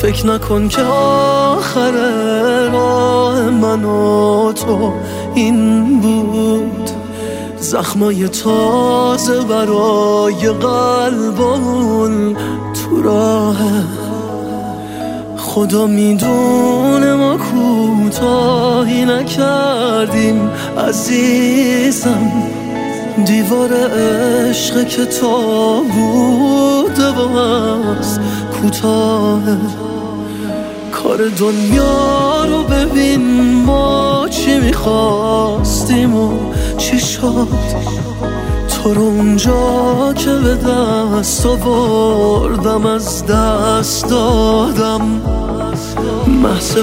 فکر نکن که آخر راه من و تو این بود. زخمای تازه برای قلبمون تو راه. خدا میدونه ما کوتاهی نکردیم عزیزم. دیوار عشق که تا بوده باز کوتاهه. کار دنیا رو ببین ما چی میخواستیم و چی شد. تو رو اونجا که به دست آوردم از دست دادم. محض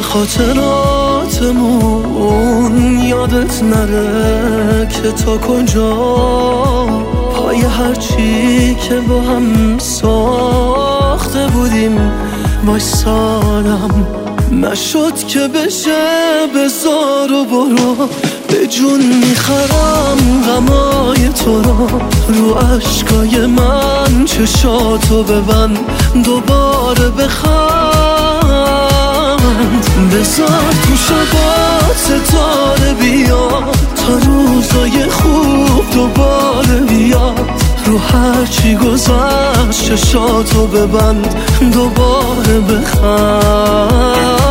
خاطراتمون یادت نره که تا کجا پای هرچی که با هم ساخته بودیم وایسادم. نشد که بشه بذار و برو، به جون میخرم غمای تو رو عشقای من چشاتو ببند دوباره بخند. بذار تو شبات ستاره بیاد تا روزای خوب دوباره بیاد. رو هرچی گذشت چشاتو ببند دوباره بخند.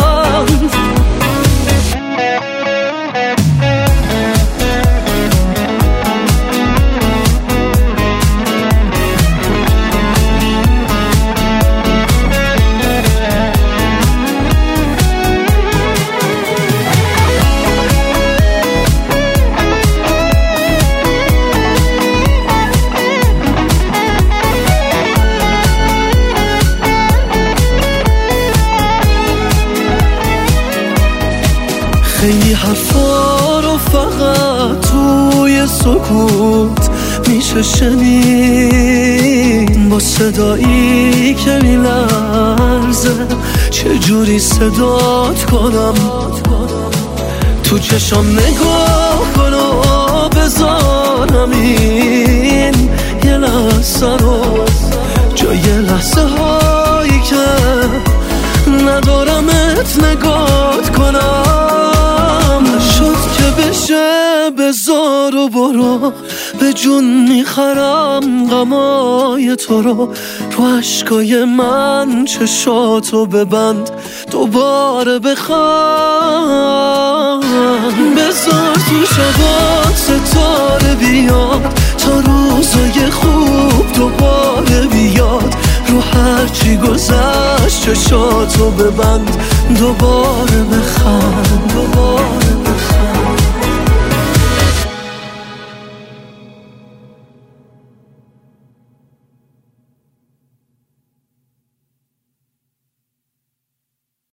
خیلی حرفا رو فقط توی سکوت میشه شنید. با صدایی که میلرزه چجوری صدات کنم. تو چشم نگاه کن و بذارم این یه لحظه رو جای لحظه هایی که ندارمت نگات کنم. بذار و برو، به جون میخرم غمای تو رو عشقای من چشاتو ببند دوباره بخند. بذار تو شبات ستاره بیاد تا روزای خوب دوباره بیاد. رو هرچی گذشت چشاتو ببند دوباره بخند دوباره.